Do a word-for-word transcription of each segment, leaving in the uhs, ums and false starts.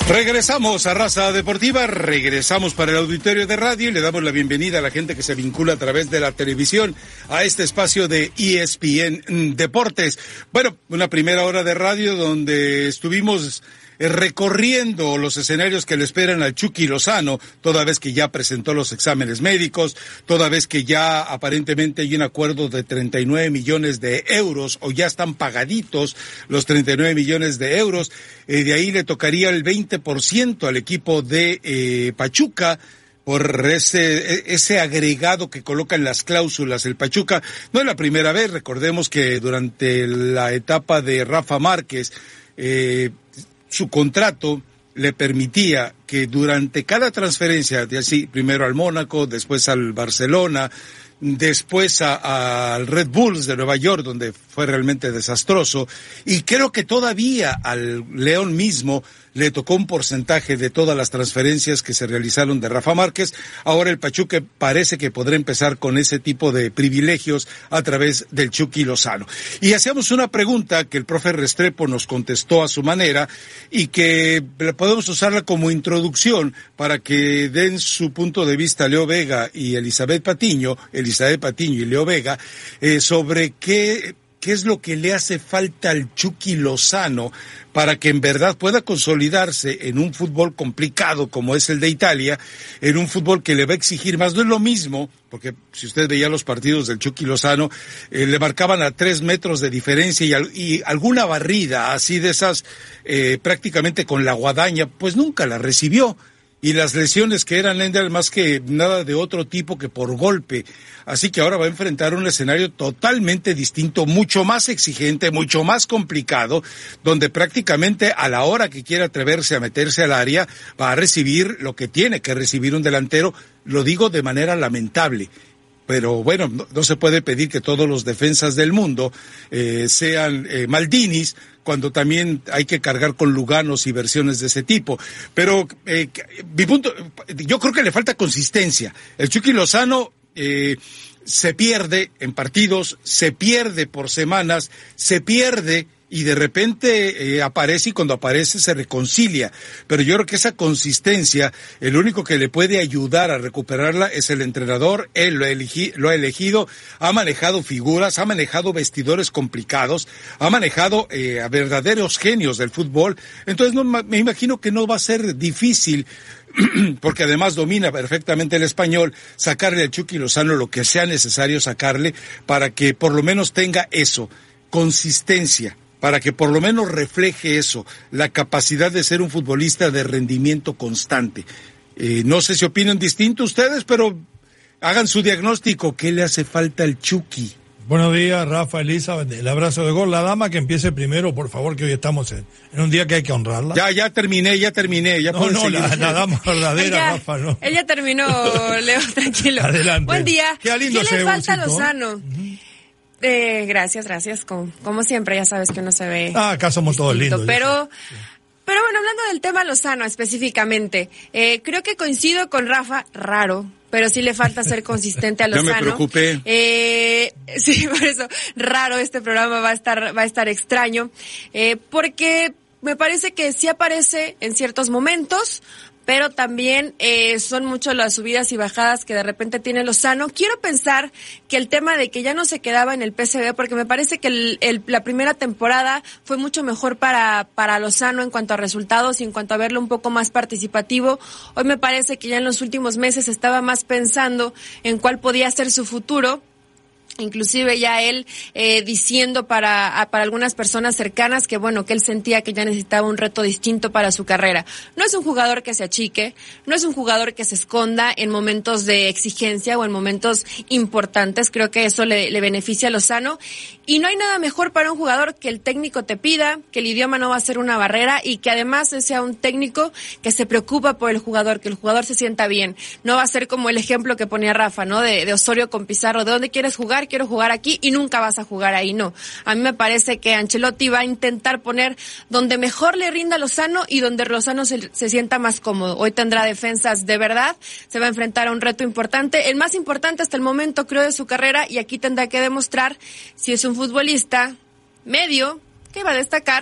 Regresamos a Raza Deportiva, regresamos para el auditorio de radio y le damos la bienvenida a la gente que se vincula a través de la televisión a este espacio de E S P N Deportes. Bueno, una primera hora de radio donde estuvimos recorriendo los escenarios que le esperan al Chucky Lozano, toda vez que ya presentó los exámenes médicos, toda vez que ya aparentemente hay un acuerdo de treinta y nueve millones de euros, o ya están pagaditos los treinta y nueve millones de euros, eh, de ahí le tocaría el veinte por ciento al equipo de eh, Pachuca, por ese ese agregado que coloca en las cláusulas el Pachuca. No es la primera vez, recordemos que durante la etapa de Rafa Márquez, eh, su contrato le permitía que durante cada transferencia, de así, primero al Mónaco, después al Barcelona, después a, al Red Bulls de Nueva York, donde fue realmente desastroso, y creo que todavía al León mismo le tocó un porcentaje de todas las transferencias que se realizaron de Rafa Márquez. Ahora el Pachuca parece que podrá empezar con ese tipo de privilegios a través del Chucky Lozano. Y hacíamos una pregunta que el profe Restrepo nos contestó a su manera y que podemos usarla como introducción para que den su punto de vista Leo Vega y Elizabeth Patiño, Elizabeth Patiño y Leo Vega, eh, sobre qué... ¿Qué es lo que le hace falta al Chucky Lozano para que en verdad pueda consolidarse en un fútbol complicado como es el de Italia, en un fútbol que le va a exigir más? No es lo mismo, porque si usted veía los partidos del Chucky Lozano, eh, le marcaban a tres metros de diferencia y, al, y alguna barrida así de esas eh, prácticamente con la guadaña, pues nunca la recibió. Y las lesiones que eran eran más que nada de otro tipo que por golpe. Así que ahora va a enfrentar un escenario totalmente distinto, mucho más exigente, mucho más complicado, donde prácticamente a la hora que quiera atreverse a meterse al área, va a recibir lo que tiene que recibir un delantero, lo digo de manera lamentable. Pero bueno, no, no se puede pedir que todos los defensas del mundo eh, sean eh, Maldinis, cuando también hay que cargar con Luganos y versiones de ese tipo. Pero eh, mi punto, yo creo que le falta consistencia. El Chucky Lozano eh, se pierde en partidos, se pierde por semanas, se pierde y de repente eh, aparece y cuando aparece se reconcilia. Pero yo creo que esa consistencia, el único que le puede ayudar a recuperarla es el entrenador. Él lo ha, elegi- lo ha elegido, ha manejado figuras, ha manejado vestidores complicados, ha manejado eh, a verdaderos genios del fútbol. Entonces no, me imagino que no va a ser difícil, porque además domina perfectamente el español, sacarle al Chucky Lozano lo que sea necesario sacarle para que por lo menos tenga eso, consistencia, para que por lo menos refleje eso, la capacidad de ser un futbolista de rendimiento constante. Eh, no sé si opinan distinto ustedes, pero hagan su diagnóstico. ¿Qué le hace falta al Chucky? Buenos días, Rafa, Elizabeth, el abrazo de gol. La dama que empiece primero, por favor, que hoy estamos en, en un día que hay que honrarla. Ya, ya terminé, ya terminé. Ya no, no, la, la dama verdadera, ella, Rafa, no. Ella terminó, Leo, tranquilo. Adelante. Buen día. Qué lindo ¿Qué le falta a bolsito? Lozano? Uh-huh. Eh, gracias, gracias. Como, como siempre, ya sabes que uno se ve. Ah, acá somos todos lindos. Pero, pero bueno, hablando del tema Lozano específicamente, eh, creo que coincido con Rafa, raro, pero sí le falta ser consistente a Lozano. No me preocupé. Eh, sí, por eso, raro este programa va a estar, va a estar extraño, eh, porque me parece que sí aparece en ciertos momentos, pero también eh, son mucho las subidas y bajadas que de repente tiene Lozano. Quiero pensar que el tema de que ya no se quedaba en el P S V, porque me parece que el, el, la primera temporada fue mucho mejor para, para Lozano en cuanto a resultados y en cuanto a verlo un poco más participativo. Hoy me parece que ya en los últimos meses estaba más pensando en cuál podía ser su futuro. Inclusive ya él eh, diciendo para para algunas personas cercanas que bueno, que él sentía que ya necesitaba un reto distinto para su carrera. No es un jugador que se achique, no es un jugador que se esconda en momentos de exigencia o en momentos importantes. Creo que eso le, le beneficia a Lozano. Y no hay nada mejor para un jugador que el técnico te pida, que el idioma no va a ser una barrera y que además sea un técnico que se preocupa por el jugador, que el jugador se sienta bien. No va a ser como el ejemplo que ponía Rafa, ¿no? De, de Osorio con Pizarro. ¿De dónde quieres jugar? Quiero jugar aquí y nunca vas a jugar ahí. No. A mí me parece que Ancelotti va a intentar poner donde mejor le rinda Lozano y donde Lozano se, se sienta más cómodo. Hoy tendrá defensas de verdad, se va a enfrentar a un reto importante, el más importante hasta el momento creo de su carrera, y aquí tendrá que demostrar si es un futbolista medio que va a destacar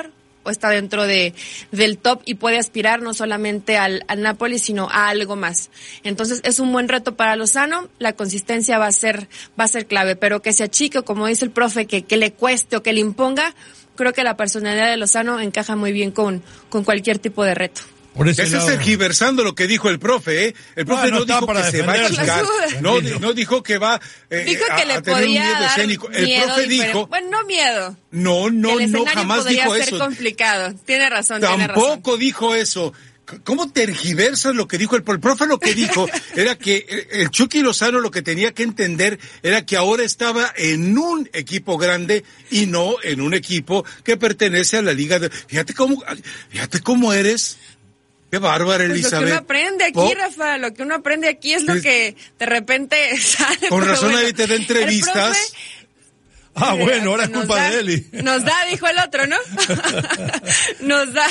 o está dentro de del top y puede aspirar no solamente al, al Napoli, sino a algo más. Entonces es un buen reto para Lozano, la consistencia va a ser, va a ser clave, pero que se achique, como dice el profe, que, que le cueste o que le imponga, creo que la personalidad de Lozano encaja muy bien con, con cualquier tipo de reto. Por ese Ese es tergiversando lo que dijo el profe, ¿eh? El profe no, no, no dijo que se va a achicar, no, no dijo que va eh, dijo que a, le a tener podía un miedo dar escénico. El miedo profe dijo... Bueno, no miedo. No, no, no, jamás dijo ser eso. complicado. Tiene razón, Tampoco tiene razón. Tampoco dijo eso. ¿Cómo tergiversas lo que dijo el, el profe? Lo que dijo era que el Chucky Lozano lo que tenía que entender era que ahora estaba en un equipo grande y no en un equipo que pertenece a la liga de... Fíjate cómo, fíjate cómo eres... Qué bárbara, pues Elizabeth. Lo que uno aprende aquí, oh. Rafa, lo que uno aprende aquí es lo es... que de repente sale. Con razón bueno, ahí te da entrevistas. Ah, bueno, ahora es culpa da, de Eli. Nos da, dijo el otro, ¿no? Nos da.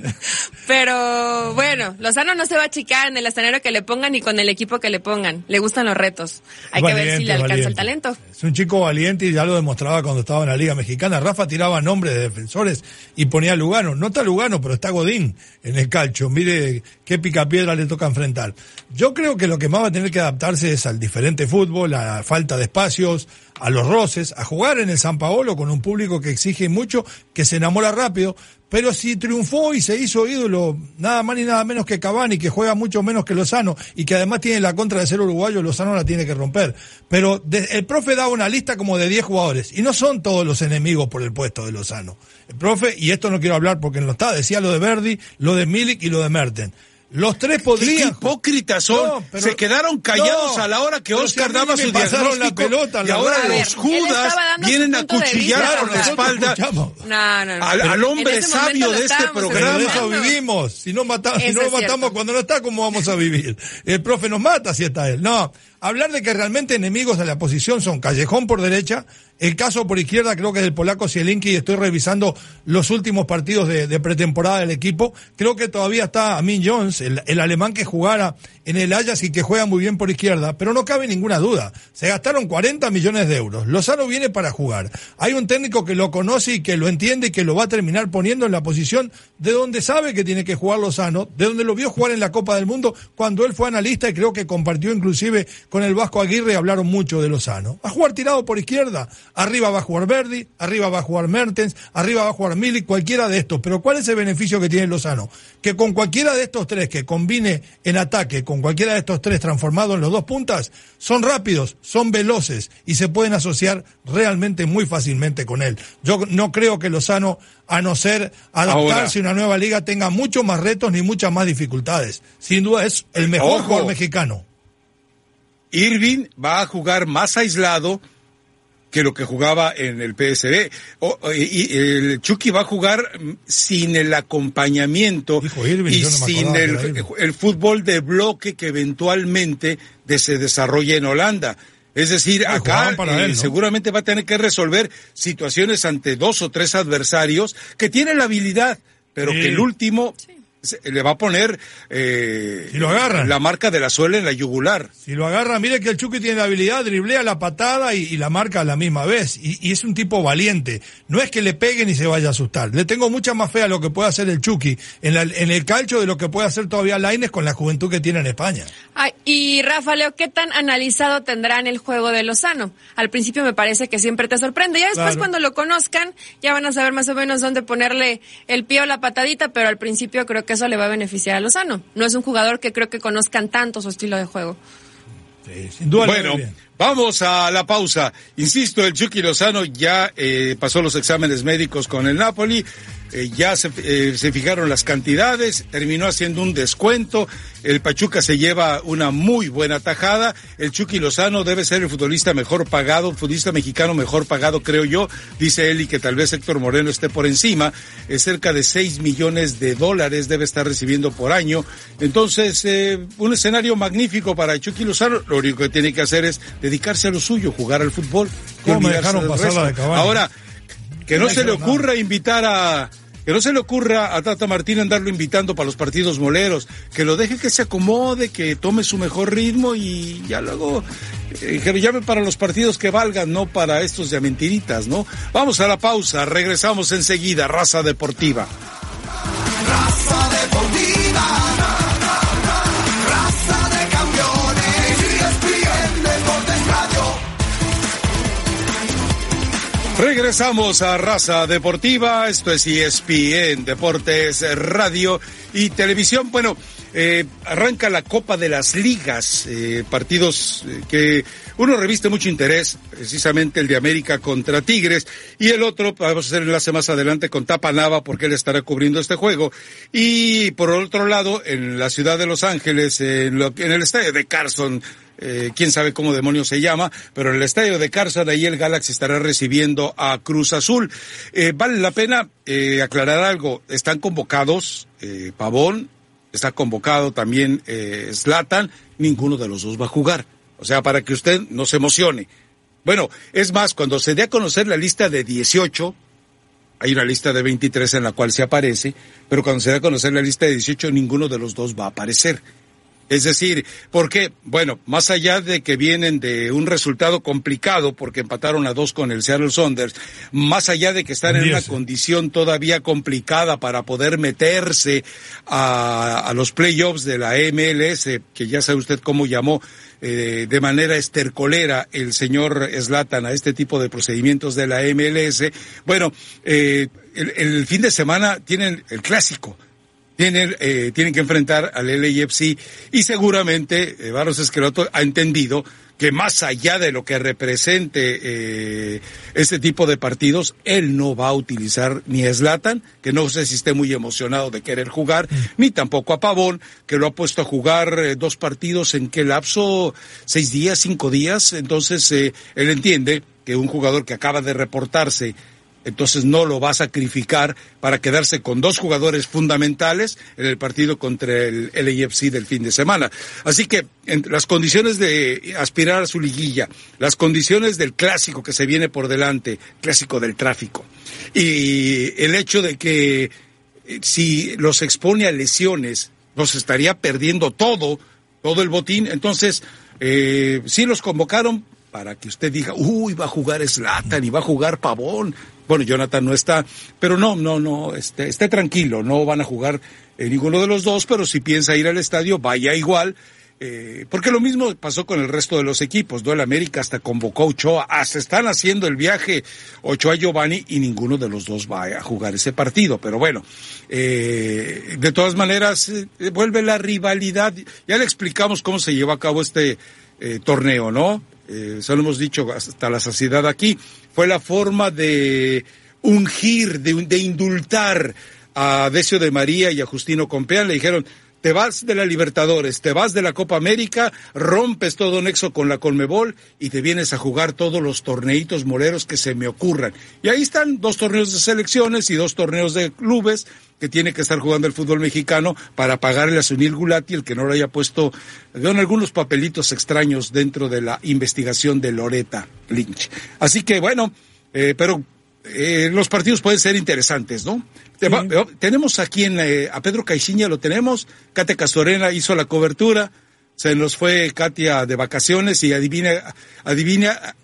Pero bueno, Lozano no se va a achicar en el escenario que le pongan ni con el equipo que le pongan. Le gustan los retos. Hay valiente, que ver si le alcanza valiente. El talento. Es un chico valiente y ya lo demostraba cuando estaba en la Liga Mexicana. Rafa tiraba nombres de defensores y ponía a Lugano. No está Lugano, pero está Godín en el calcio. Mire qué picapiedra le toca enfrentar. Yo creo que lo que más va a tener que adaptarse es al diferente fútbol, a la falta de espacios, a los roces, a jugar en el San Paolo con un público que exige mucho, que se enamora rápido, pero si triunfó y se hizo ídolo, nada más ni nada menos que Cavani, que juega mucho menos que Lozano, y que además tiene la contra de ser uruguayo, Lozano la tiene que romper. Pero de, el profe da una lista como de diez jugadores, y no son todos los enemigos por el puesto de Lozano. El profe, y esto no quiero hablar porque no está, decía lo de Verdi, lo de Milik y lo de Mertens. Los tres podrían... ¿Qué hipócritas son? No, pero, se quedaron callados no, a la hora que Oscar si daba su diagnóstico la pelota, y ahora ver, los Judas vienen a cuchillar por la espalda no, no, no. al, al hombre sabio de este programa. De eso vivimos. Si no, mata, si no lo matamos cierto. Cuando no está, ¿cómo vamos a vivir? El profe nos mata si está él. No, hablar de que realmente enemigos de la posición son Callejón por derecha, el caso por izquierda creo que es del polaco Zielinski, y estoy revisando los últimos partidos de, de pretemporada del equipo. Creo que todavía está Amin Jones, el, el alemán que jugara en el Ajax y que juega muy bien por izquierda, pero no cabe ninguna duda. Se gastaron cuarenta millones de euros. Lozano viene para jugar. Hay un técnico que lo conoce y que lo entiende y que lo va a terminar poniendo en la posición de donde sabe que tiene que jugar Lozano, de donde lo vio jugar en la Copa del Mundo cuando él fue analista y creo que compartió inclusive con el Vasco Aguirre y hablaron mucho de Lozano. Va a jugar tirado por izquierda. Arriba va a jugar Verdi, arriba va a jugar Mertens, arriba va a jugar Milik, cualquiera de estos. Pero ¿cuál es el beneficio que tiene Lozano? Que con cualquiera de estos tres que combine en ataque, con cualquiera de estos tres transformados en los dos puntas, son rápidos, son veloces y se pueden asociar realmente muy fácilmente con él. Yo no creo que Lozano, a no ser adaptarse Ahora, a una nueva liga, tenga muchos más retos ni muchas más dificultades. Sin duda es el mejor ojo, jugador mexicano. Irving va a jugar más aislado que lo que jugaba en el P S V. O, y, y el Chucky va a jugar sin el acompañamiento Irving, y no sin el, el fútbol de bloque que eventualmente de, se desarrolla en Holanda. Es decir, sí, acá eh, él, ¿no? seguramente va a tener que resolver situaciones ante dos o tres adversarios que tienen la habilidad, pero sí. que el último... Sí. le va a poner eh, si lo agarran. la marca de la suela en la yugular. Si lo agarra, mire que el Chucky tiene la habilidad, driblea la patada y, y la marca a la misma vez. Y, y es un tipo valiente. No es que le peguen y se vaya a asustar. Le tengo mucha más fe a lo que puede hacer el Chucky en, la, en el calcio de lo que puede hacer todavía Lainez con la juventud que tiene en España. Ay, y Rafa, Leo, ¿qué tan analizado tendrán el juego de Lozano? Al principio me parece que siempre te sorprende. Ya después claro. cuando lo conozcan, ya van a saber más o menos dónde ponerle el pie o la patadita, pero al principio creo que eso le va a beneficiar a Lozano. No es un jugador que creo que conozcan tanto su estilo de juego. Sí, sin duda. Bueno, vamos a la pausa. Insisto, el Chucky Lozano ya eh, pasó los exámenes médicos con el Napoli, eh, ya se, eh, se fijaron las cantidades, terminó haciendo un descuento, el Pachuca se lleva una muy buena tajada, el Chucky Lozano debe ser el futbolista mejor pagado, el futbolista mexicano mejor pagado, creo yo, dice él, y que tal vez Héctor Moreno esté por encima, es cerca de seis millones de dólares debe estar recibiendo por año, entonces eh, un escenario magnífico para Chucky Lozano, lo único que tiene que hacer es dedicarse a lo suyo, jugar al fútbol. ¿Cómo me dejaron pasar la de Cavani? Ahora, que no se le ocurra invitar a... Que no se le ocurra a Tata Martino andarlo invitando para los partidos moleros, que lo deje que se acomode, que tome su mejor ritmo y ya luego eh, que lo llame para los partidos que valgan, no para estos de mentiritas, ¿no? Vamos a la pausa, regresamos enseguida, Raza Deportiva. Regresamos a Raza Deportiva, esto es E S P N Deportes, Radio y Televisión. Bueno, eh, arranca la Copa de las Ligas, eh, partidos eh, que uno reviste mucho interés, precisamente el de América contra Tigres, y el otro, vamos a hacer enlace más adelante con Tapanava, porque él estará cubriendo este juego. Y por otro lado, en la ciudad de Los Ángeles, en, lo, en el estadio de Carson, Eh, quién sabe cómo demonios se llama, pero en el estadio de Carson, ahí el Galaxy estará recibiendo a Cruz Azul. Eh, vale la pena eh, aclarar algo, están convocados eh, Pavón, está convocado también eh, Zlatan, ninguno de los dos va a jugar, o sea, para que usted no se emocione. Bueno, es más, cuando se dé a conocer la lista de dieciocho, hay una lista de veintitrés en la cual se aparece, pero cuando se dé a conocer la lista de dieciocho, ninguno de los dos va a aparecer. Es decir, ¿por qué? Bueno, más allá de que vienen de un resultado complicado porque empataron a dos con el Seattle Sounders, más allá de que están en una condición todavía complicada para poder meterse a, a los playoffs de la M L S, que ya sabe usted cómo llamó eh, de manera estercolera el señor Zlatan a este tipo de procedimientos de la M L S, bueno, eh, el, el fin de semana tienen el clásico. Tienen, eh, tienen que enfrentar al L A F C y seguramente eh, Barros Esqueloto ha entendido que más allá de lo que represente eh, este tipo de partidos, él no va a utilizar ni a Zlatan, que no sé si esté muy emocionado de querer jugar, mm. ni tampoco a Pavón, que lo ha puesto a jugar eh, dos partidos en qué lapso, seis días, cinco días, entonces eh, él entiende que un jugador que acaba de reportarse entonces no lo va a sacrificar para quedarse con dos jugadores fundamentales en el partido contra el L A F C del fin de semana. Así que en las condiciones de aspirar a su liguilla, las condiciones del clásico que se viene por delante, clásico del tráfico, y el hecho de que si los expone a lesiones, los estaría perdiendo todo, todo el botín. Entonces, eh, sí los convocaron para que usted diga, uy, va a jugar Zlatan y va a jugar Pavón. Bueno, Jonathan no está, pero no, no, no, esté, esté tranquilo, no van a jugar eh, ninguno de los dos, pero si piensa ir al estadio, vaya igual, eh, porque lo mismo pasó con el resto de los equipos, ¿no? El América hasta convocó a Ochoa, hasta están haciendo el viaje Ochoa y Giovanni, y ninguno de los dos va a jugar ese partido, pero bueno, eh, de todas maneras, eh, vuelve la rivalidad, ya le explicamos cómo se llevó a cabo este eh, torneo, ¿no? Eh, se lo hemos dicho hasta la saciedad aquí, fue la forma de ungir, de, de indultar a Decio de María y a Justino Compeán. Le dijeron, te vas de la Libertadores, te vas de la Copa América, rompes todo nexo con la Conmebol y te vienes a jugar todos los torneitos moleros que se me ocurran. Y ahí están dos torneos de selecciones y dos torneos de clubes que tiene que estar jugando el fútbol mexicano para pagarle a Sunil Gulati, el que no lo haya puesto, con algunos papelitos extraños dentro de la investigación de Loretta Lynch. Así que bueno, eh, pero eh, los partidos pueden ser interesantes, ¿no? Sí. Tenemos aquí en, eh, a Pedro Caixinha, lo tenemos, Katia Castorena hizo la cobertura, se nos fue Katia de vacaciones y adivina, adivina,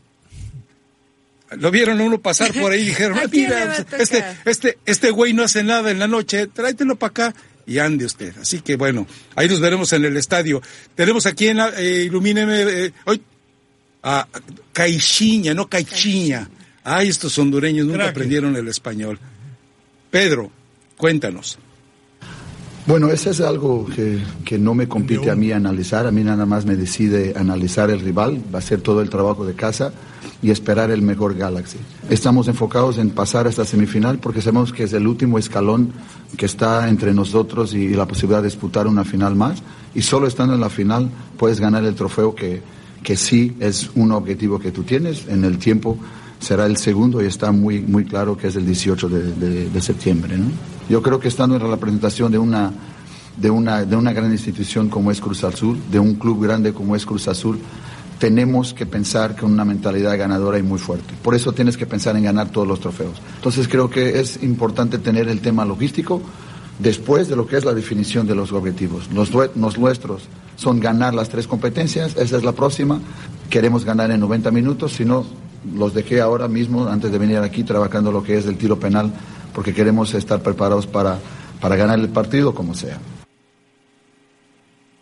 lo vieron a uno pasar por ahí y dijeron, ah, mira, este, este, este güey no hace nada en la noche, tráetelo para acá y ande usted. Así que bueno, ahí nos veremos en el estadio. Tenemos aquí en, eh, ilumíneme, eh, hoy, a Caixinha, no Caixinha. Ay, estos hondureños nunca Crack. aprendieron el español. Pedro, cuéntanos. Bueno, eso es algo que, que no me compete a mí analizar, a mí nada más me decide analizar el rival, va a ser todo el trabajo de casa y esperar el mejor Galaxy. Estamos enfocados en pasar a esta semifinal porque sabemos que es el último escalón que está entre nosotros y la posibilidad de disputar una final más, y solo estando en la final puedes ganar el trofeo que, que sí es un objetivo que tú tienes. En el tiempo será el segundo y está muy muy claro que es el dieciocho de, de, de septiembre, ¿no? Yo creo que estando en la representación de una, de una, de una gran institución como es Cruz Azul, de un club grande como es Cruz Azul, tenemos que pensar con una mentalidad ganadora y muy fuerte. Por eso tienes que pensar en ganar todos los trofeos. Entonces creo que es importante tener el tema logístico después de lo que es la definición de los objetivos. Los, los nuestros son ganar las tres competencias, esa es la próxima. Queremos ganar en noventa minutos, si no, los dejé ahora mismo, antes de venir aquí, trabajando lo que es el tiro penal, porque queremos estar preparados para, para ganar el partido como sea.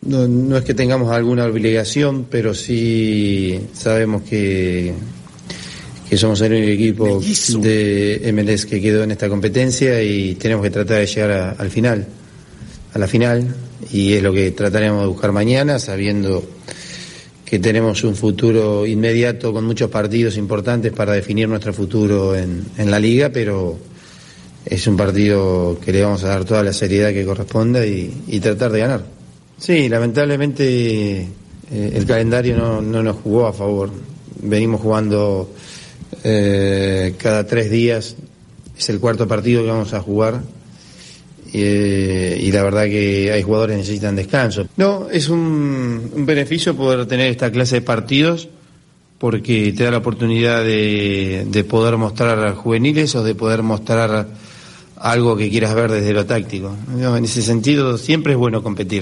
no, no es que tengamos alguna obligación, pero sí sabemos que, que somos el único equipo de M L S que quedó en esta competencia y tenemos que tratar de llegar a, al final, a la final, y es lo que trataremos de buscar mañana, sabiendo que tenemos un futuro inmediato con muchos partidos importantes para definir nuestro futuro en, en la liga, pero es un partido que le vamos a dar toda la seriedad que corresponda y, y tratar de ganar. Sí, lamentablemente eh, el calendario no, no nos jugó a favor. Venimos jugando eh, cada tres días, es el cuarto partido que vamos a jugar. Eh, y la verdad que hay jugadores que necesitan descanso. No, es un, un beneficio poder tener esta clase de partidos porque te da la oportunidad de, de poder mostrar juveniles o de poder mostrar algo que quieras ver desde lo táctico. No, en ese sentido siempre es bueno competir.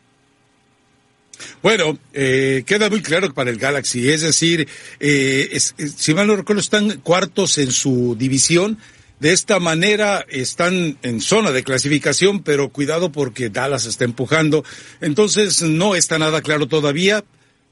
Bueno, eh, queda muy claro que para el Galaxy, es decir, eh, es, es, si mal no recuerdo, están cuartos en su división. De esta manera están en zona de clasificación, pero cuidado porque Dallas está empujando. Entonces no está nada claro todavía,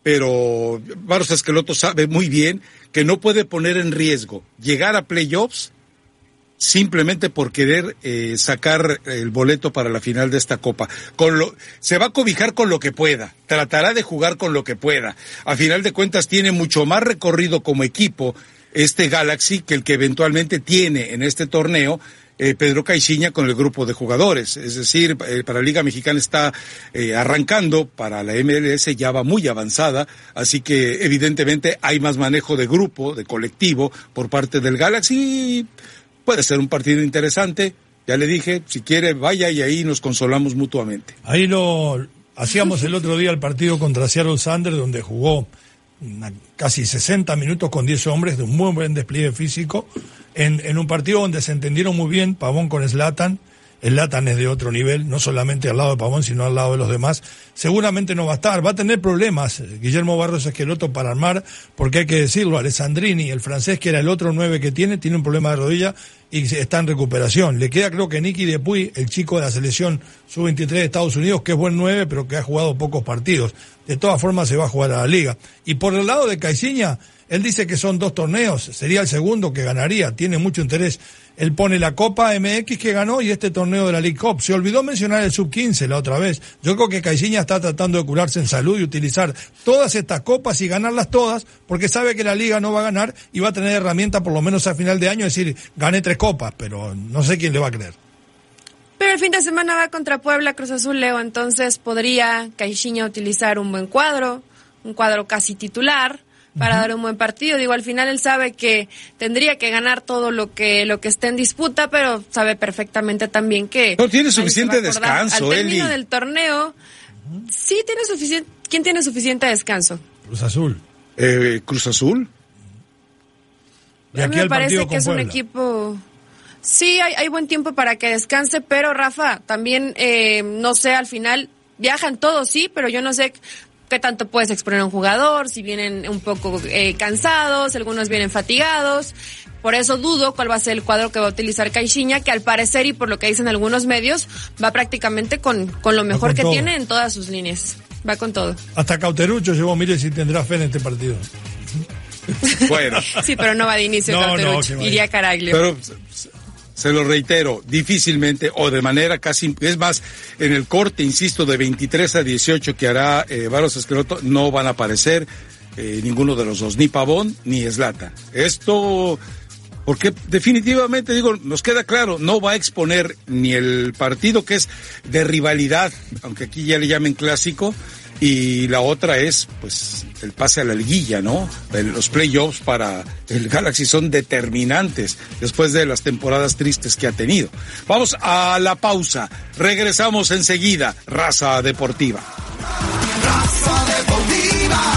pero Varos Esqueloto sabe muy bien que no puede poner en riesgo llegar a playoffs simplemente por querer eh, sacar el boleto para la final de esta Copa. Con lo, se va a cobijar con lo que pueda, tratará de jugar con lo que pueda. A final de cuentas tiene mucho más recorrido como equipo este Galaxy que el que eventualmente tiene en este torneo eh, Pedro Caixinha con el grupo de jugadores. Es decir, eh, para la Liga Mexicana está eh, arrancando, para la M L S ya va muy avanzada, así que evidentemente hay más manejo de grupo, de colectivo por parte del Galaxy. Puede ser un partido interesante, ya le dije, si quiere vaya y ahí nos consolamos mutuamente. Ahí lo hacíamos el otro día el partido contra Seattle Sounders, donde jugó Una, casi sesenta minutos con diez hombres de un muy buen despliegue físico en, en un partido donde se entendieron muy bien Pavón con Zlatan. Zlatan es de otro nivel, no solamente al lado de Pavón, sino al lado de los demás. Seguramente no va a estar, va a tener problemas Guillermo Barros Esqueloto para armar, porque hay que decirlo, Alessandrini, el francés que era el otro nueve que tiene, tiene un problema de rodilla y está en recuperación. Le queda creo que Nicky Depuy, el chico de la selección sub veintitrés de Estados Unidos, que es buen nueve, pero que ha jugado pocos partidos. De todas formas se va a jugar a la liga. Y por el lado de Caixinha, él dice que son dos torneos, sería el segundo que ganaría, tiene mucho interés. Él pone la Copa M X que ganó y este torneo de la League Cup. Se olvidó mencionar el sub quince la otra vez. Yo creo que Caixinha está tratando de curarse en salud y utilizar todas estas copas y ganarlas todas, porque sabe que la liga no va a ganar y va a tener herramienta por lo menos a final de año, es decir, gané tres copas, pero no sé quién le va a creer. Pero el fin de semana va contra Puebla, Cruz Azul, Leo, entonces podría Caixinha utilizar un buen cuadro, un cuadro casi titular, para uh-huh. dar un buen partido. Digo, al final él sabe que tendría que ganar todo lo que lo que esté en disputa, pero sabe perfectamente también que no tiene suficiente descanso. Al término Eli. del torneo, uh-huh. sí tiene suficiente. ¿Quién tiene suficiente descanso? Cruz Azul. Eh, Cruz Azul. De a aquí mí me al parece que es Puebla. un equipo. Sí, hay, hay buen tiempo para que descanse, pero Rafa, también eh, no sé, al final viajan todos, sí, pero yo no sé qué tanto puedes exponer a un jugador, si vienen un poco eh, cansados, algunos vienen fatigados. Por eso dudo cuál va a ser el cuadro que va a utilizar Caixinha, que al parecer, y por lo que dicen algunos medios, va prácticamente con, con lo mejor que todo. Tiene en todas sus líneas. Va con todo. Hasta Cauterucho llegó, mire si tendrá fe en este partido. Bueno. Sí, pero no va de inicio no, Cauterucho, no, iría Caraglio. Pero se lo reitero, difícilmente o de manera casi, es más, en el corte, insisto, de veintitrés a dieciocho que hará eh, Varos Esqueloto, no van a aparecer eh, ninguno de los dos, ni Pavón ni Zlatan. Esto, porque definitivamente, digo, nos queda claro, no va a exponer ni el partido que es de rivalidad, aunque aquí ya le llamen clásico, y la otra es, pues, el pase a la liguilla, ¿no? Los playoffs para el Galaxy son determinantes después de las temporadas tristes que ha tenido. Vamos a la pausa. Regresamos enseguida. Raza Deportiva. Raza Deportiva.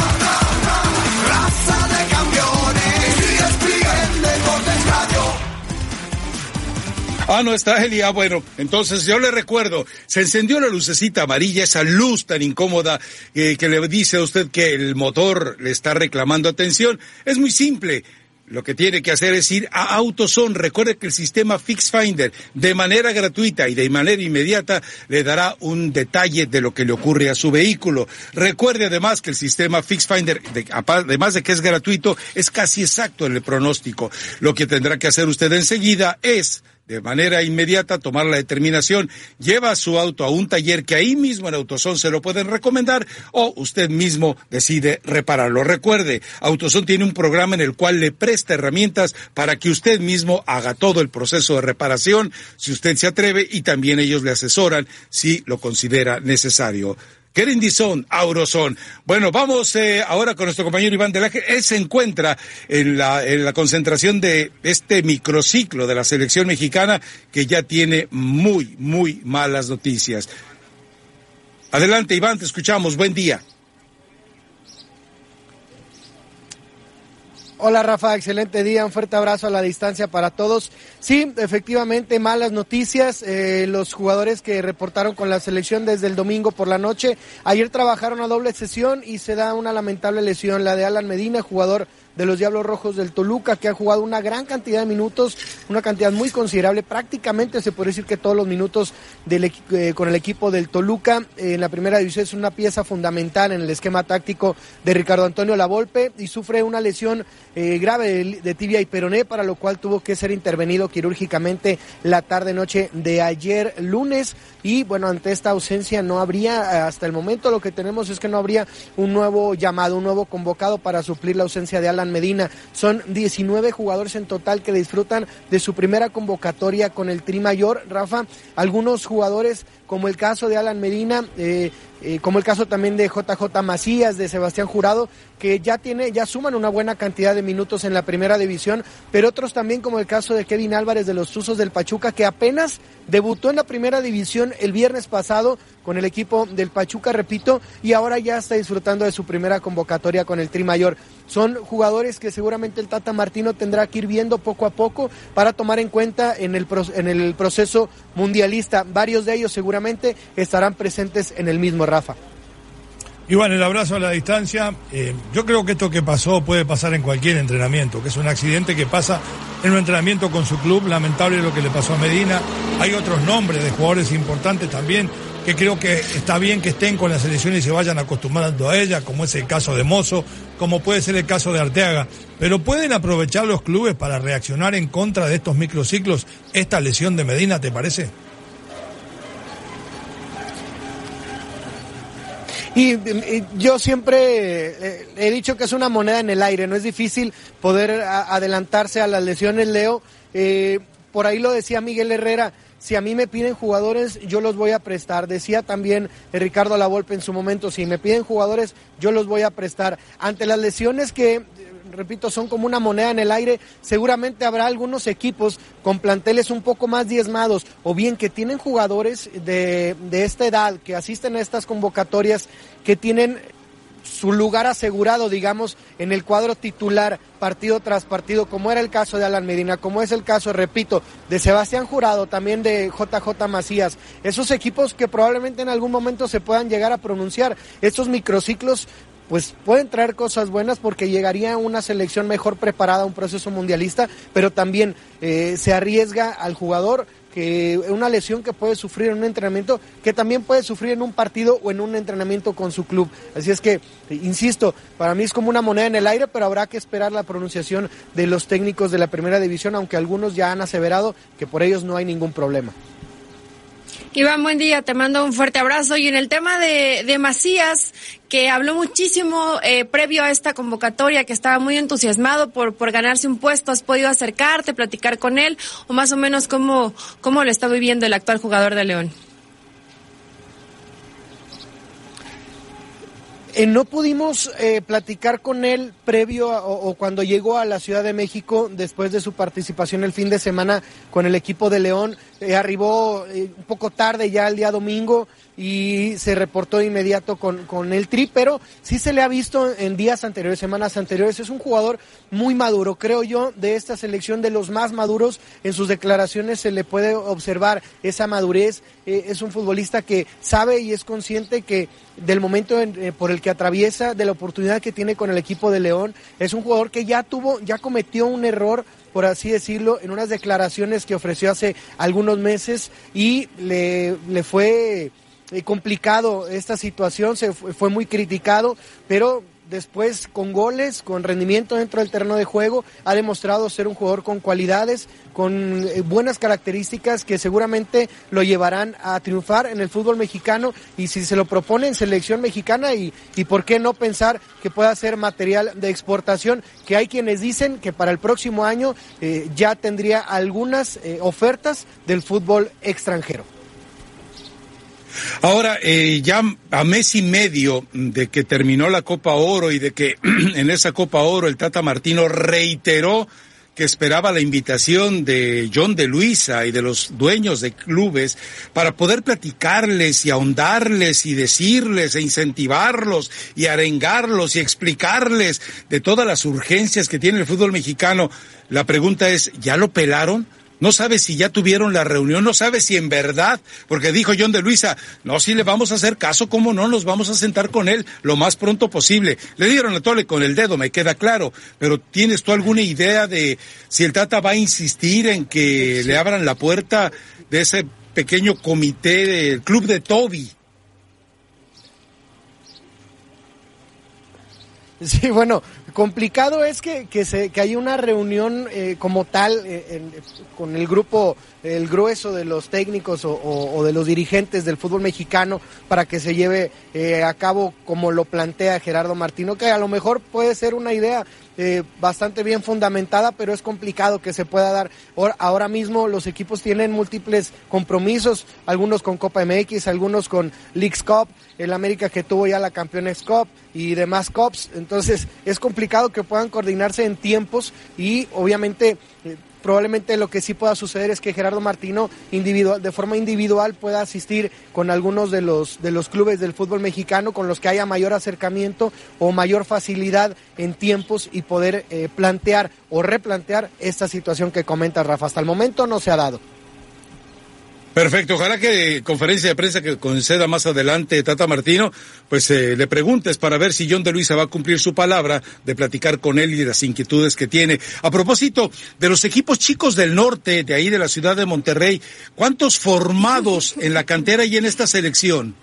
Raza de campeones. Y despliegue Deportes Radio. Ah, no está Eli. Ah, bueno, entonces yo le recuerdo, se encendió la lucecita amarilla, esa luz tan incómoda eh, que le dice a usted que el motor le está reclamando atención. Es muy simple. lo que tiene que hacer es ir a AutoZone. Recuerde que el sistema Fix Finder, de manera gratuita y de manera inmediata, le dará un detalle de lo que le ocurre a su vehículo. Recuerde además que el sistema Fix Finder, de, además de que es gratuito, es casi exacto en el pronóstico. Lo que tendrá que hacer usted enseguida es, de manera inmediata, tomar la determinación, lleva su auto a un taller que ahí mismo en AutoZone se lo pueden recomendar, o usted mismo decide repararlo. Recuerde, AutoZone tiene un programa en el cual le presta herramientas para que usted mismo haga todo el proceso de reparación, si usted se atreve, y también ellos le asesoran si lo considera necesario. Querindizón, Aurozón. Bueno, vamos eh, ahora con nuestro compañero Iván Del Ángel. Él se encuentra en la, en la concentración de este microciclo de la selección mexicana, que ya tiene muy, muy malas noticias. Adelante, Iván, te escuchamos. Buen día. Hola Rafa, excelente día, un fuerte abrazo a la distancia para todos. Sí, efectivamente, malas noticias, eh, los jugadores que reportaron con la selección desde el domingo por la noche, ayer trabajaron a doble sesión y se da una lamentable lesión, la de Alan Medina, jugador de los Diablos Rojos del Toluca, que ha jugado una gran cantidad de minutos, una cantidad muy considerable, prácticamente se puede decir que todos los minutos del, eh, con el equipo del Toluca eh, en la primera división. Es una pieza fundamental en el esquema táctico de Ricardo Antonio Lavolpe, y sufre una lesión eh, grave de, de tibia y peroné, para lo cual tuvo que ser intervenido quirúrgicamente la tarde-noche de ayer lunes. Y bueno, ante esta ausencia no habría, hasta el momento lo que tenemos es que no habría un nuevo llamado, un nuevo convocado para suplir la ausencia de Alan Medina. Son diecinueve jugadores en total que disfrutan de su primera convocatoria con el Tri Mayor, Rafa. Algunos jugadores, como el caso de Alan Medina, eh, eh, como el caso también de J J Macías, de Sebastián Jurado, que ya tiene, ya suman una buena cantidad de minutos en la primera división, pero otros también, como el caso de Kevin Álvarez de los Tuzos del Pachuca, que apenas debutó en la primera división el viernes pasado con el equipo del Pachuca, repito, y ahora ya está disfrutando de su primera convocatoria con el Tri Mayor. Son jugadores que seguramente el Tata Martino tendrá que ir viendo poco a poco para tomar en cuenta en el, en el proceso mundialista. Varios de ellos seguramente estarán presentes en el mismo, Rafa. Iván, el abrazo a la distancia. Eh, yo creo que esto que pasó puede pasar en cualquier entrenamiento, que es un accidente que pasa en un entrenamiento con su club. Lamentable lo que le pasó a Medina. Hay otros nombres de jugadores importantes también que creo que está bien que estén con la selección y se vayan acostumbrando a ella, como es el caso de Mozo, como puede ser el caso de Arteaga. Pero ¿pueden aprovechar los clubes para reaccionar en contra de estos microciclos esta lesión de Medina, te parece? Y, y yo siempre eh, he dicho que es una moneda en el aire, no es difícil poder a, adelantarse a las lesiones, Leo. Eh, por ahí lo decía Miguel Herrera, si a mí me piden jugadores, yo los voy a prestar. Decía también eh, Ricardo Lavolpe en su momento, si me piden jugadores, yo los voy a prestar. Ante las lesiones que, eh, repito, son como una moneda en el aire, seguramente habrá algunos equipos con planteles un poco más diezmados, o bien que tienen jugadores de, de esta edad, que asisten a estas convocatorias, que tienen su lugar asegurado, digamos, en el cuadro titular partido tras partido, como era el caso de Alan Medina, como es el caso, repito, de Sebastián Jurado, también de J J Macías. Esos equipos que probablemente en algún momento se puedan llegar a pronunciar. Estos microciclos pues pueden traer cosas buenas, porque llegaría una selección mejor preparada a un proceso mundialista, pero también eh, se arriesga al jugador que una lesión que puede sufrir en un entrenamiento, que también puede sufrir en un partido o en un entrenamiento con su club. Así es que, insisto, para mí es como una moneda en el aire, pero habrá que esperar la pronunciación de los técnicos de la primera división, aunque algunos ya han aseverado que por ellos no hay ningún problema. Iván, buen día, te mando un fuerte abrazo. Y en el tema de, de Macías, que habló muchísimo eh, previo a esta convocatoria, que estaba muy entusiasmado por, por ganarse un puesto, ¿has podido acercarte, platicar con él, o más o menos cómo, cómo lo está viviendo el actual jugador de León? Eh, no pudimos eh, platicar con él previo a, o, o cuando llegó a la Ciudad de México después de su participación el fin de semana con el equipo de León. Eh, arribó eh, un poco tarde ya el día domingo, y se reportó de inmediato con, con el Tri, pero sí se le ha visto en días anteriores, semanas anteriores. Es un jugador muy maduro, creo yo, de esta selección, de los más maduros. En sus declaraciones se le puede observar esa madurez. Eh, es un futbolista que sabe y es consciente que del momento en, eh, por el que atraviesa, de la oportunidad que tiene con el equipo de León. Es un jugador que ya tuvo, ya cometió un error, por así decirlo, en unas declaraciones que ofreció hace algunos meses y le, le fue eh, complicado esta situación, se fue, fue muy criticado, pero después con goles, con rendimiento dentro del terreno de juego, ha demostrado ser un jugador con cualidades, con eh, buenas características que seguramente lo llevarán a triunfar en el fútbol mexicano, y si se lo propone en selección mexicana, y, y por qué no pensar que pueda ser material de exportación, que hay quienes dicen que para el próximo año eh, ya tendría algunas eh, ofertas del fútbol extranjero. Ahora, eh, ya a mes y medio de que terminó la Copa Oro y de que en esa Copa Oro el Tata Martino reiteró que esperaba la invitación de John de Luisa y de los dueños de clubes para poder platicarles y ahondarles y decirles e incentivarlos y arengarlos y explicarles de todas las urgencias que tiene el fútbol mexicano. La pregunta es, ¿ya lo pelaron? No sabe si ya tuvieron la reunión, no sabe si en verdad, porque dijo John de Luisa, no, si le vamos a hacer caso, cómo no, nos vamos a sentar con él lo más pronto posible. Le dieron a tole con el dedo, me queda claro, pero ¿tienes tú alguna idea de si el Tata va a insistir en que sí le abran la puerta de ese pequeño comité del club de Toby? Sí, bueno, complicado es que que se que haya una reunión eh, como tal eh, en, con el grupo, el grueso de los técnicos o, o, o de los dirigentes del fútbol mexicano para que se lleve eh, a cabo como lo plantea Gerardo Martino, que a lo mejor puede ser una idea eh, bastante bien fundamentada, pero es complicado que se pueda dar. Ahora mismo los equipos tienen múltiples compromisos, algunos con Copa M X, algunos con Leagues Cup, el América que tuvo ya la Campeones Cup y demás Cups, entonces es complicado que puedan coordinarse en tiempos y obviamente eh, probablemente lo que sí pueda suceder es que Gerardo Martino individual, de forma individual pueda asistir con algunos de los de los clubes del fútbol mexicano con los que haya mayor acercamiento o mayor facilidad en tiempos y poder eh, plantear o replantear esta situación que comenta Rafa. Hasta el momento no se ha dado. Perfecto, ojalá que conferencia de prensa que conceda más adelante Tata Martino, pues eh, le preguntes para ver si John de Luisa va a cumplir su palabra de platicar con él y de las inquietudes que tiene. A propósito de los equipos chicos del norte, de ahí de la ciudad de Monterrey, ¿cuántos formados en la cantera y en esta selección?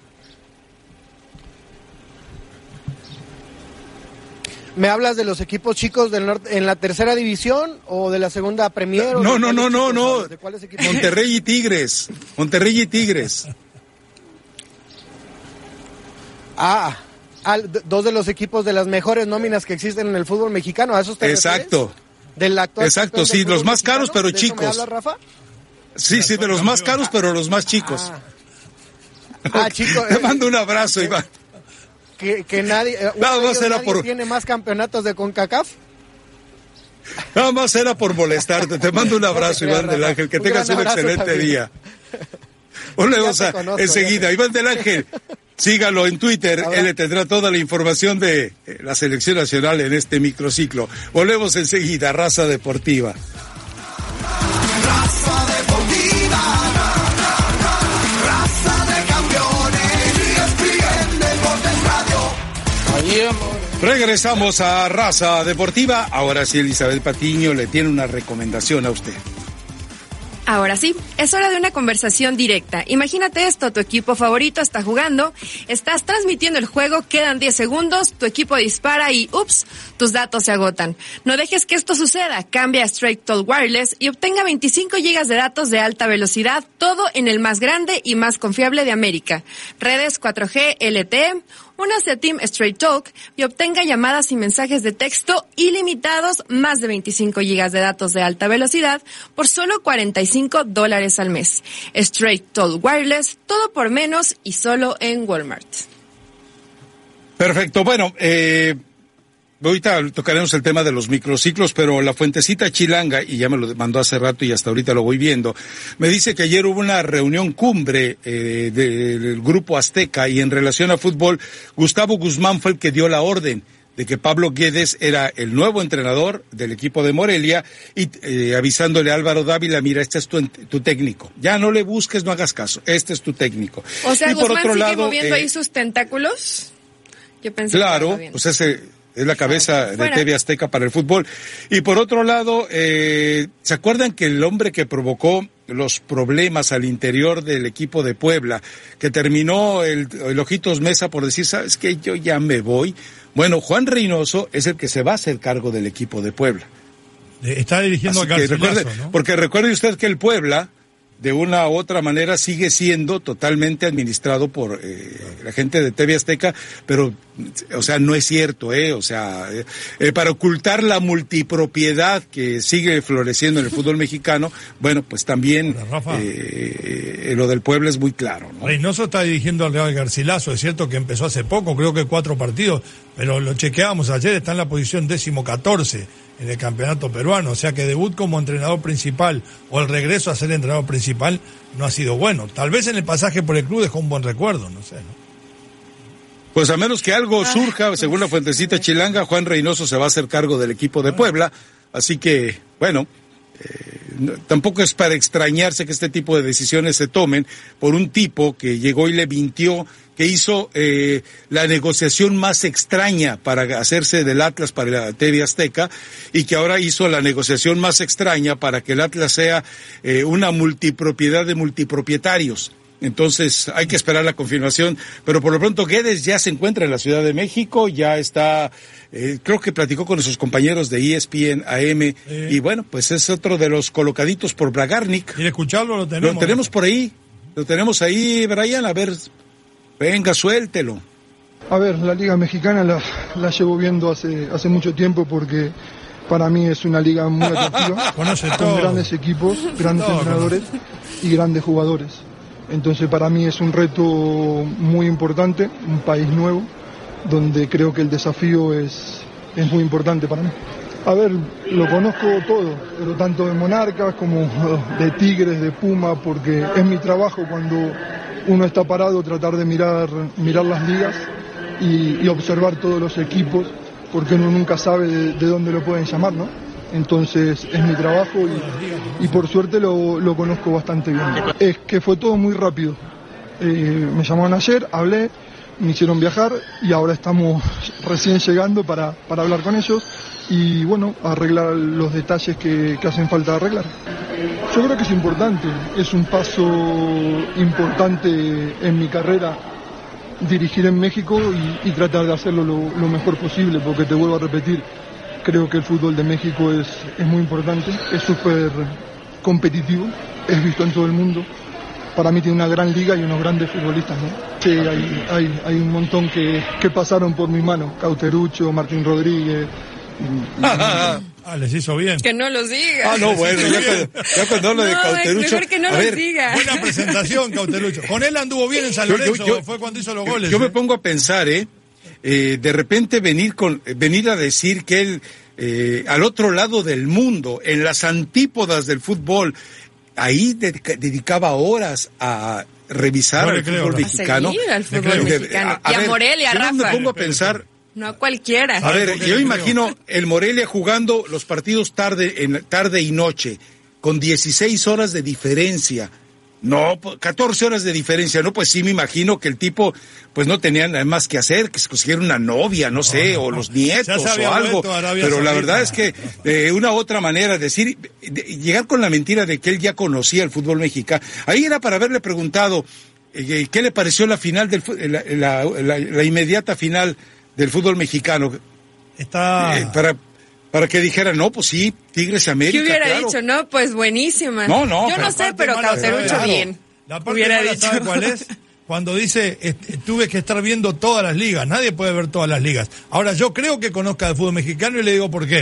¿Me hablas de los equipos chicos del norte en la tercera división o de la segunda Premier? No, no, no, no, no. Monterrey y Tigres. Monterrey y Tigres. Ah, al, dos de los equipos de las mejores nóminas que existen en el fútbol mexicano. ¿A esos te Exacto. refieres? Del actual Exacto, sí, los más caros, pero ¿De chicos. eso me hablas, Rafa? Sí, sí, de los más caros, pero los más chicos. Ah, ah chicos. Te mando un abrazo, eh, Iván. Que, que nadie, Nada más era nadie por... tiene más campeonatos de CONCACAF. Nada más era por molestarte. Te mando un abrazo, no, Iván del Ángel. Que un tengas un excelente también. día. Una cosa, conozco, enseguida, Iván del Ángel, sígalo en Twitter. Él le tendrá toda la información de la selección nacional en este microciclo. Volvemos enseguida, Raza Deportiva. Raza Deportiva. Raza de campeones. E S P N Deportes Radio. Regresamos a Raza Deportiva. Ahora sí, Elizabeth Patiño le tiene una recomendación a usted. Ahora sí, es hora de una conversación directa. Imagínate esto, tu equipo favorito está jugando, estás transmitiendo el juego, quedan diez segundos, tu equipo dispara y ups, tus datos se agotan. No dejes que esto suceda, cambia a Straight Talk Wireless y obtenga veinticinco gigas de datos de alta velocidad, todo en el más grande y más confiable de América. Redes cuatro G L T E, únase a Team Straight Talk y obtenga llamadas y mensajes de texto ilimitados, más de veinticinco gigas de datos de alta velocidad por solo cuarenta y cinco dólares al mes. Straight Talk Wireless, todo por menos y solo en Walmart. Perfecto, bueno, eh, ahorita tocaremos el tema de los microciclos, pero la fuentecita chilanga, y ya me lo mandó hace rato y hasta ahorita lo voy viendo, me dice que ayer hubo una reunión cumbre eh, del Grupo Azteca y en relación a fútbol, Gustavo Guzmán fue el que dio la orden de que Pablo Guedes era el nuevo entrenador del equipo de Morelia y eh, avisándole a Álvaro Dávila, mira, este es tu, tu técnico. Ya no le busques, no hagas caso, este es tu técnico. O sea, y Guzmán por otro sigue lado, moviendo eh, ahí sus tentáculos. Yo pensé claro, que pues ese es la cabeza de Fuera. T V Azteca para el fútbol. Y por otro lado, eh, ¿se acuerdan que el hombre que provocó los problemas al interior del equipo de Puebla, que terminó el, el Ojitos Mesa por decir, ¿sabes qué? Yo ya me voy. Bueno, Juan Reynoso es el que se va a hacer cargo del equipo de Puebla. Está dirigiendo Así a que Garcilaso, recuerde, ¿no? Porque recuerde usted que el Puebla, de una u otra manera, sigue siendo totalmente administrado por eh, la gente de T V Azteca, pero, o sea, no es cierto, ¿eh? O sea, eh, eh, para ocultar la multipropiedad que sigue floreciendo en el fútbol mexicano, bueno, pues también Hola, Rafa. eh, eh, lo del Puebla es muy claro, ¿no? Reynoso está dirigiendo al Real Garcilaso, es cierto que empezó hace poco, creo que cuatro partidos, pero lo chequeábamos ayer, está en la posición décimo catorce en el campeonato peruano, o sea que debut como entrenador principal o el regreso a ser entrenador principal no ha sido bueno. Tal vez en el pasaje por el club dejó un buen recuerdo, no sé, ¿no? Pues a menos que algo surja, según la fuentecita chilanga, Juan Reynoso se va a hacer cargo del equipo de Puebla, así que, bueno, eh, no, tampoco es para extrañarse que este tipo de decisiones se tomen por un tipo que llegó y le mintió, que hizo eh, la negociación más extraña para hacerse del Atlas para la T V Azteca y que ahora hizo la negociación más extraña para que el Atlas sea eh, una multipropiedad de multipropietarios. Entonces hay que esperar la confirmación, pero por lo pronto Guedes ya se encuentra en la Ciudad de México, ya está, eh, creo que platicó con sus compañeros de E S P N A M Sí. y bueno, pues es otro de los colocaditos por Bragarnik. ¿Quiere escucharlo? Lo tenemos. Lo tenemos por ahí, lo tenemos ahí, Brian, a ver, venga, suéltelo. A ver, la Liga Mexicana la, la llevo viendo hace, hace mucho tiempo porque para mí es una liga muy atractiva, Conoce con todo. grandes equipos, grandes Todo entrenadores y grandes jugadores. Entonces para mí es un reto muy importante, un país nuevo, donde creo que el desafío es, es muy importante para mí. A ver, lo conozco todo, pero tanto de Monarcas como de Tigres, de Puma, porque es mi trabajo cuando uno está parado tratar de mirar, mirar las ligas y, y observar todos los equipos, porque uno nunca sabe de, de dónde lo pueden llamar, ¿no? Entonces es mi trabajo y, y por suerte lo, lo conozco bastante bien. Es que fue todo muy rápido. Eh, me llamaron ayer, hablé, me hicieron viajar y ahora estamos recién llegando para, para hablar con ellos y bueno, arreglar los detalles que, que hacen falta arreglar. Yo creo que es importante, es un paso importante en mi carrera dirigir en México y, y tratar de hacerlo lo, lo mejor posible, porque te vuelvo a repetir, creo que el fútbol de México es, es muy importante, es súper competitivo, es visto en todo el mundo. Para mí tiene una gran liga y unos grandes futbolistas, ¿no? Sí, hay, hay, hay un montón que, que pasaron por mis manos, Cauterucho, Martín Rodríguez. Y, y, Ah, les hizo bien. Que no los diga. Ah, no, bueno, ya cuando, ya cuando hablo de No, Cauterucho. mejor que no a los ver, diga. Buena presentación, Cauterucho. Con él anduvo bien en San Yo- yo- Lorenzo, yo- fue cuando hizo los goles. Yo me ¿eh? pongo a pensar, ¿eh? Eh, de repente venir con, venir a decir que él, eh, al otro lado del mundo, en las antípodas del fútbol, ahí dedica- dedicaba horas a revisar Yo le al creo, fútbol ¿no? A mexicano. seguir al Le fútbol creo. mexicano. A- a y a ver, Morelia, yo Rafa. me pongo a pensar, No a cualquiera. a ver, por qué yo le imagino el Morelia jugando los partidos tarde, en, tarde y noche, con dieciséis horas de diferencia. No, po- catorce horas de diferencia, no, pues sí me imagino que el tipo, pues no tenía nada más que hacer, que se consiguiera una novia, no, sé, no, o no. los Ya nietos se había o algo. vuelto a Arabia Pero la Saudita. verdad es que de una u otra manera decir, de- llegar con la mentira de que él ya conocía el fútbol mexicano, ahí era para haberle preguntado eh, qué le pareció la final del fu- la, la, la, la inmediata final del fútbol mexicano. Está... Eh, para para que dijera, no, pues sí, Tigres América, ¿Qué hubiera claro. dicho? No, pues buenísima. No, no, Yo pero no sé, parte pero mala, Cauterucho claro. bien. La parte Hubiera mala, dicho. ¿sabe cuál es? Cuando dice, est- tuve que estar viendo todas las ligas. Nadie puede ver todas las ligas. Ahora, yo creo que conozca el fútbol mexicano y le digo por qué.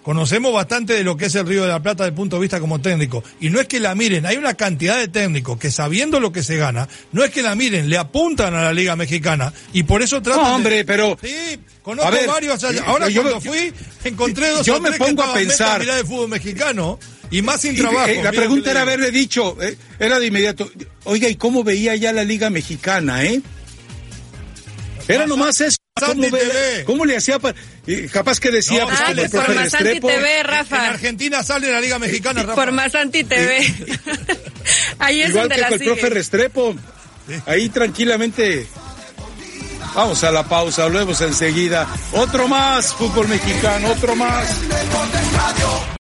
conocemos bastante de lo que es el Río de la Plata desde el punto de vista como técnico. Y no es que la miren, hay una cantidad de técnicos que sabiendo lo que se gana, no es que la miren, le apuntan a la Liga Mexicana y por eso tratan No, hombre, de... pero... Sí, conozco ver, varios allá. Ahora yo, cuando yo, fui, encontré dos yo o me tres pongo que a pensar mirar de fútbol mexicano y más sin y, trabajo. eh, la pregunta era haberle dicho, eh, era de inmediato, oiga, ¿y cómo veía ya la Liga Mexicana, eh? Era nomás eso. ¿Cómo, ve, ¿Cómo le hacía para...? Eh, capaz que decía, no, pues, ah, como el por profe Masanti Restrepo. T V, Rafa. En Argentina sale la Liga Mexicana, Rafa. Por Masanti T V. Ahí es Igual donde que la con el sigue. profe Restrepo. Ahí tranquilamente. Vamos a la pausa, volvemos enseguida. Otro más, fútbol mexicano, otro más.